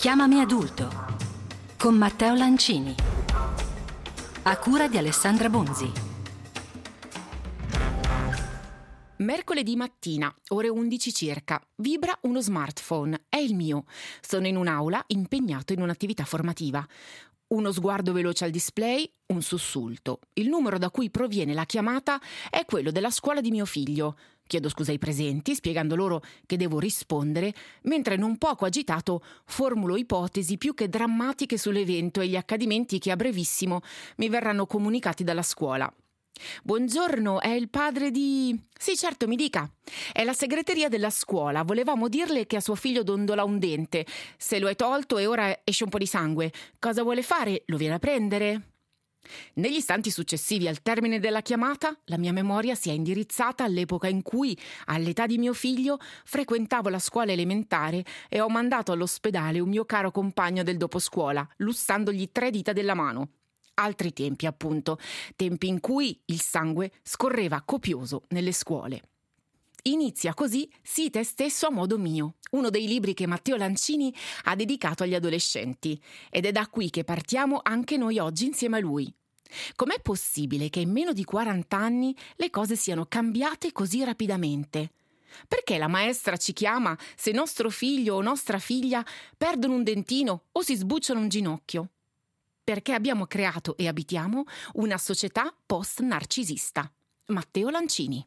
Chiamami adulto con Matteo Lancini, a cura di Alessandra Bonzi. Mercoledì mattina, ore 11 circa, vibra uno smartphone, è il mio. Sono in un'aula impegnato in un'attività formativa. Uno sguardo veloce al display, un sussulto. Il numero da cui proviene la chiamata è quello della scuola di mio figlio. Chiedo scusa ai presenti, spiegando loro che devo rispondere, mentre non poco agitato formulo ipotesi più che drammatiche sull'evento e gli accadimenti che a brevissimo mi verranno comunicati dalla scuola. Buongiorno, è il padre di... Sì, certo, mi dica. È la segreteria della scuola. Volevamo dirle che a suo figlio dondola un dente. Se lo è tolto e ora esce un po' di sangue. Cosa vuole fare? Lo viene a prendere? Negli istanti successivi al termine della chiamata, la mia memoria si è indirizzata all'epoca in cui, all'età di mio figlio, frequentavo la scuola elementare e ho mandato all'ospedale un mio caro compagno del doposcuola, lussandogli 3 dita della mano. Altri tempi, appunto, tempi in cui il sangue scorreva copioso nelle scuole. Inizia così Sii te stesso a modo mio, uno dei libri che Matteo Lancini ha dedicato agli adolescenti, ed è da qui che partiamo anche noi oggi insieme a lui. Com'è possibile che in meno di 40 anni le cose siano cambiate così rapidamente? Perché la maestra ci chiama se nostro figlio o nostra figlia perdono un dentino o si sbucciano un ginocchio? Perché abbiamo creato e abitiamo una società post-narcisista. Matteo Lancini.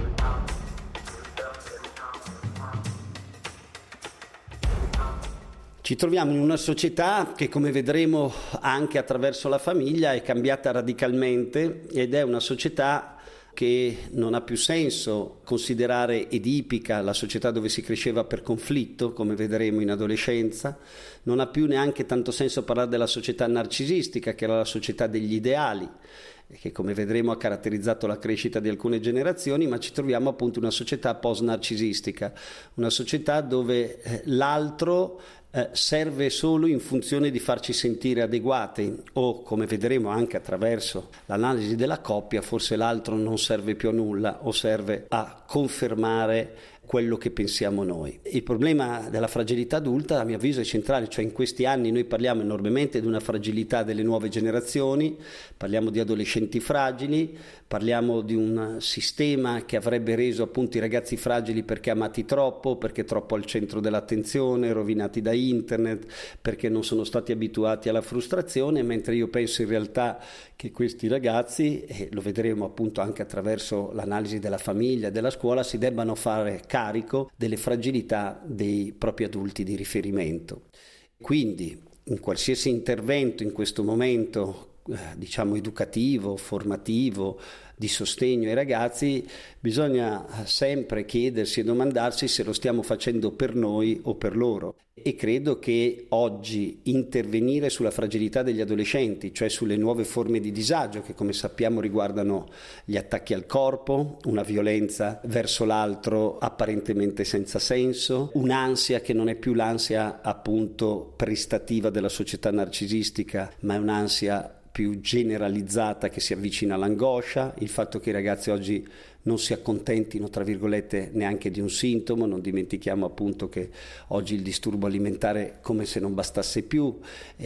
Ci troviamo in una società che, come vedremo anche attraverso la famiglia, è cambiata radicalmente ed è una società che non ha più senso considerare edipica, la società dove si cresceva per conflitto, come vedremo in adolescenza. Non ha più neanche tanto senso parlare della società narcisistica, che era la società degli ideali, che come vedremo ha caratterizzato la crescita di alcune generazioni, ma ci troviamo appunto in una società post-narcisistica, una società dove l'altro serve solo in funzione di farci sentire adeguati, o come vedremo anche attraverso l'analisi della coppia, forse l'altro non serve più a nulla o serve a confermare quello che pensiamo noi. Il problema della fragilità adulta, a mio avviso, è centrale, cioè in questi anni noi parliamo enormemente di una fragilità delle nuove generazioni, parliamo di adolescenti fragili, parliamo di un sistema che avrebbe reso appunto i ragazzi fragili perché amati troppo, perché troppo al centro dell'attenzione, rovinati da internet, perché non sono stati abituati alla frustrazione, mentre io penso in realtà che questi ragazzi, e lo vedremo appunto anche attraverso l'analisi della famiglia, della scuola, si debbano fare carico delle fragilità dei propri adulti di riferimento. Quindi in qualsiasi intervento in questo momento diciamo educativo, formativo, di sostegno ai ragazzi, bisogna sempre chiedersi e domandarsi se lo stiamo facendo per noi o per loro. E credo che oggi intervenire sulla fragilità degli adolescenti, cioè sulle nuove forme di disagio che come sappiamo riguardano gli attacchi al corpo, una violenza verso l'altro apparentemente senza senso, un'ansia che non è più l'ansia appunto prestativa della società narcisistica, ma è un'ansia più generalizzata che si avvicina all'angoscia, il fatto che i ragazzi oggi non si accontentino, tra virgolette, neanche di un sintomo. Non dimentichiamo appunto che oggi il disturbo alimentare come se non bastasse più,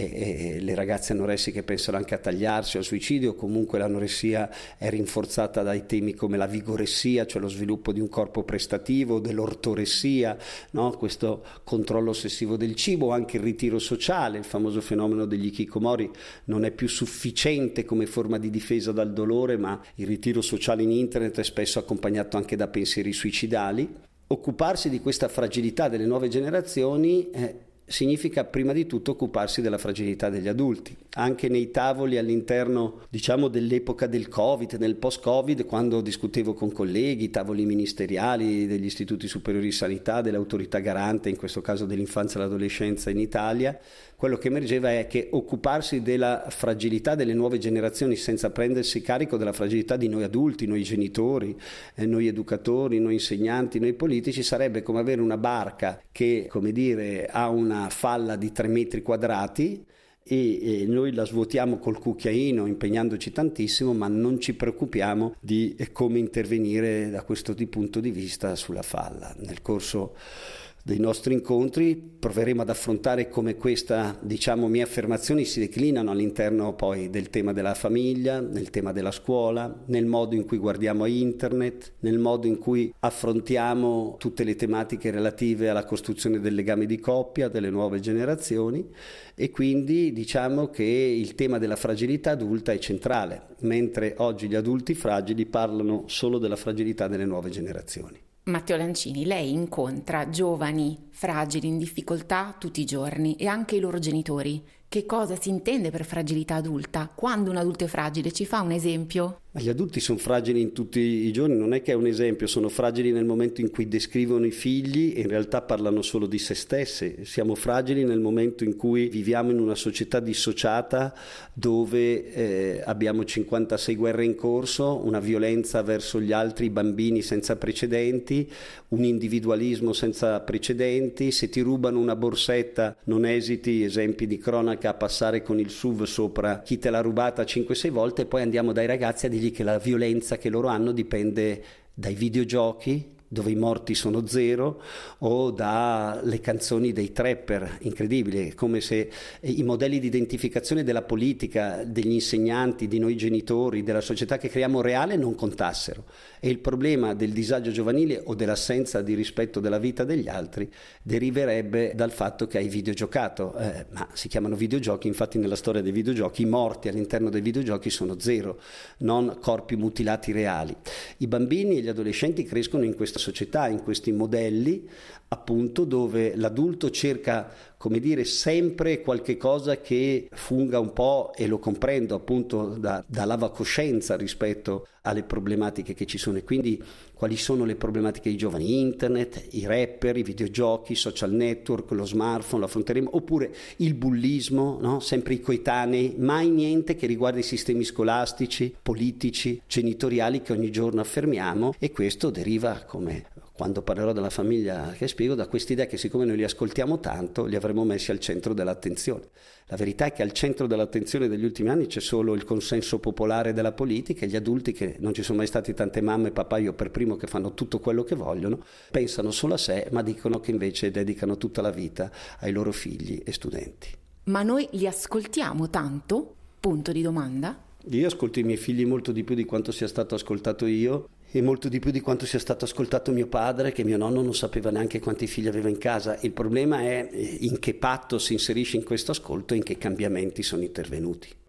e le ragazze anoressiche pensano anche a tagliarsi o al suicidio. Comunque l'anoressia è rinforzata dai temi come la vigoressia, cioè lo sviluppo di un corpo prestativo, dell'ortoressia, no? Questo controllo ossessivo del cibo, anche il ritiro sociale, il famoso fenomeno degli hikikomori non è più sufficiente come forma di difesa dal dolore, ma il ritiro sociale in internet è spesso accompagnato anche da pensieri suicidali. Occuparsi di questa fragilità delle nuove generazioni significa prima di tutto occuparsi della fragilità degli adulti. Anche nei tavoli all'interno, diciamo, dell'epoca del Covid, nel post-Covid, quando discutevo con colleghi, tavoli ministeriali degli istituti superiori di sanità, dell'autorità garante, in questo caso dell'infanzia e l'adolescenza in Italia, quello che emergeva è che occuparsi della fragilità delle nuove generazioni senza prendersi carico della fragilità di noi adulti, noi genitori, noi educatori, noi insegnanti, noi politici, sarebbe come avere una barca che, come dire, ha una falla di 3 metri quadrati e noi la svuotiamo col cucchiaino impegnandoci tantissimo, ma non ci preoccupiamo di come intervenire da questo punto di vista sulla falla. Nel corso dei nostri incontri proveremo ad affrontare come questa, mie affermazioni si declinano all'interno poi del tema della famiglia, nel tema della scuola, nel modo in cui guardiamo a internet, nel modo in cui affrontiamo tutte le tematiche relative alla costruzione del legame di coppia, delle nuove generazioni, e quindi diciamo che il tema della fragilità adulta è centrale, mentre oggi gli adulti fragili parlano solo della fragilità delle nuove generazioni. Matteo Lancini, lei incontra giovani, fragili, in difficoltà tutti i giorni e anche i loro genitori. Che cosa si intende per fragilità adulta? Quando un adulto è fragile, ci fa un esempio? Ma gli adulti sono fragili in tutti i giorni, non è che è un esempio, sono fragili nel momento in cui descrivono i figli e in realtà parlano solo di se stessi. Siamo fragili nel momento in cui viviamo in una società dissociata dove abbiamo 56 guerre in corso, una violenza verso gli altri bambini senza precedenti, un individualismo senza precedenti. Se ti rubano una borsetta non esiti, esempi di cronaca, a passare con il SUV sopra chi te l'ha rubata 5-6 volte, e poi andiamo dai ragazzi a dirgli che la violenza che loro hanno dipende dai videogiochi, dove i morti sono zero, o dalle canzoni dei trapper. Incredibile, come se i modelli di identificazione della politica, degli insegnanti, di noi genitori, della società che creiamo reale non contassero. E il problema del disagio giovanile o dell'assenza di rispetto della vita degli altri deriverebbe dal fatto che hai videogiocato, ma si chiamano videogiochi, infatti nella storia dei videogiochi i morti all'interno dei videogiochi sono zero, non corpi mutilati reali. I bambini e gli adolescenti crescono in questa società, in questi modelli appunto dove l'adulto cerca, come dire, sempre qualche cosa che funga un po', e lo comprendo appunto da lava coscienza rispetto alle problematiche che ci sono. E quindi quali sono le problematiche dei giovani? Internet, i rapper, i videogiochi, i social network, lo smartphone, lo affronteremo, oppure il bullismo, no? Sempre i coetanei, mai niente che riguarda i sistemi scolastici, politici, genitoriali che ogni giorno affermiamo, e questo deriva, come quando parlerò della famiglia che spiego, da quest'idea che siccome noi li ascoltiamo tanto li avremmo messi al centro dell'attenzione. La verità è che al centro dell'attenzione degli ultimi anni c'è solo il consenso popolare della politica, e gli adulti, che non ci sono mai stati tante mamme e papà, io per primo, che fanno tutto quello che vogliono, pensano solo a sé, ma dicono che invece dedicano tutta la vita ai loro figli e studenti. Ma noi li ascoltiamo tanto? Punto di domanda. Io ascolto i miei figli molto di più di quanto sia stato ascoltato io, e molto di più di quanto sia stato ascoltato mio padre, che mio nonno non sapeva neanche quanti figli aveva in casa. Il problema è in che patto si inserisce in questo ascolto e in che cambiamenti sono intervenuti.